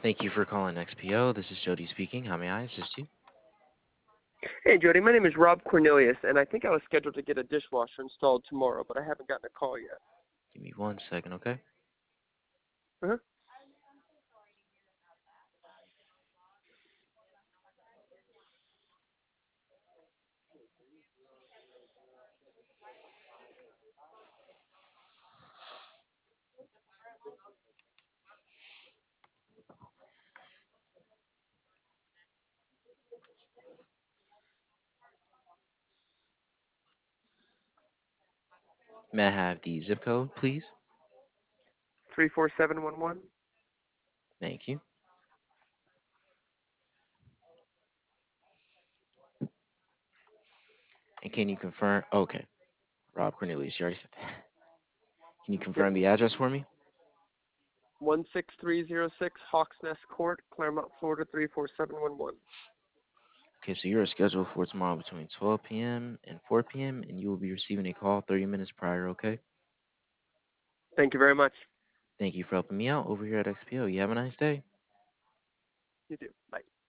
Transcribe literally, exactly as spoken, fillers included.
Thank you for calling X P O. This is Jody speaking. How may I assist you? Hey, Jody. My name is Rob Cornelius, and I think I was scheduled to get a dishwasher installed tomorrow, but I haven't gotten a call yet. Give me one second, okay? Uh-huh. May I have the zip code, please? three four seven one one. Thank you. And can you confirm? Okay, Rob Cornelius, you already said that. Can you Yep. confirm the address for me? one six three zero six Hawks Nest Court, Claremont, Florida three four seven one one. Okay, so you're scheduled for tomorrow between twelve p m and four p m, and you will be receiving a call thirty minutes prior, okay? Thank you very much. Thank you for helping me out over here at X P O. You have a nice day. You too. Bye.